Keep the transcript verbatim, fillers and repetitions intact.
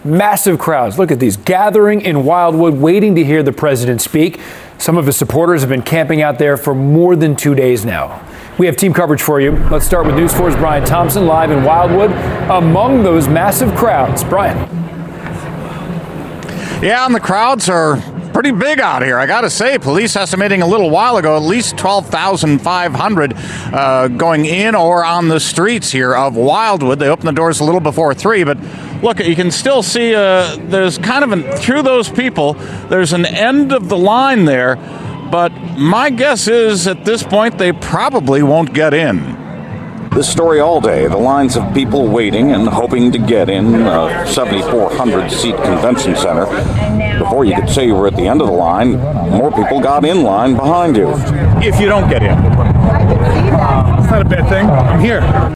Massive crowds. Look at these gathering in Wildwood, waiting to hear the president speak. Some of his supporters have been camping out there for more than two days now. We have team coverage for you. Let's start with News four's Brian Thompson live in Wildwood among those massive crowds. Brian. Yeah, and the crowds are pretty big out here. I got to say, police estimating a little while ago, at least twelve thousand five hundred uh, going in or on the streets here of Wildwood. They opened the doors a little before three, but look, you can still see uh, there's kind of, an, through those people, there's an end of the line there, but my guess is at this point they probably won't get in. This story all day, the lines of people waiting and hoping to get in a seventy-four hundred seat convention center. Before you could say you were at the end of the line, more people got in line behind you. If you don't get in. It's not a bad thing. I'm here.